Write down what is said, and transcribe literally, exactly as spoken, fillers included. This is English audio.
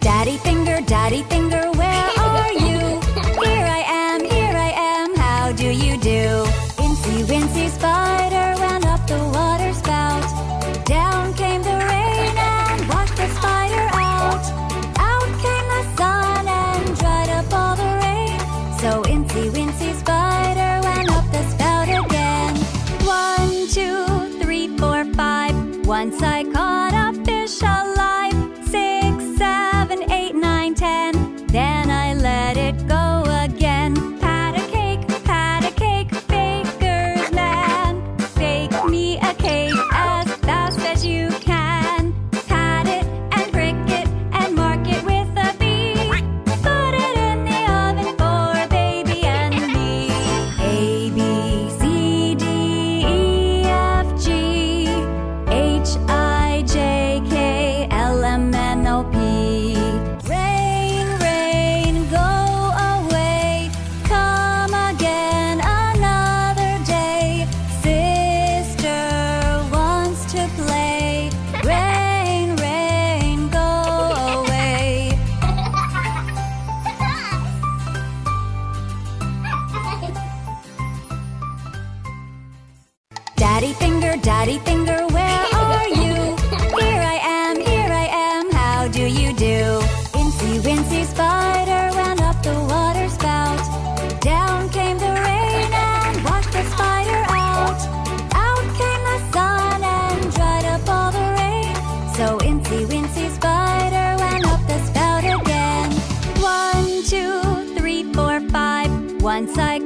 Daddy finger, daddy finger, where are you? Here I am, here I am, how do you do? Incy Wincy Spider ran up the water spout. Down came the rain and washed the spider out. Out came the sun and dried up all the rain. So Incy Wincy Spider ran up the spout again. One, two, three, four, five. Once I caught a fish alive. Six, seven, eight, nine, ten. Then I let it go again. Pat a cake, pat a cake, baker's man. Bake me a cake as fast as you can. Pat it and prick it and mark it with a B. Put it in the oven for baby and me. A, B, C, D, E, F, G, H, I, J, K, L, M, N, O, P. Rain, rain, go away. Come again another day. Sister wants to play. Rain, rain, go away. Daddy finger, daddy finger, where are you? Here I am, here I am, how do you do? Incy Wincy Spider ran up the water spout. Down came the rain and washed the spider out. Out came the sun and dried up all the rain. So Incy Wincy Spider ran up the spout again. One, two, three, four, five. Once I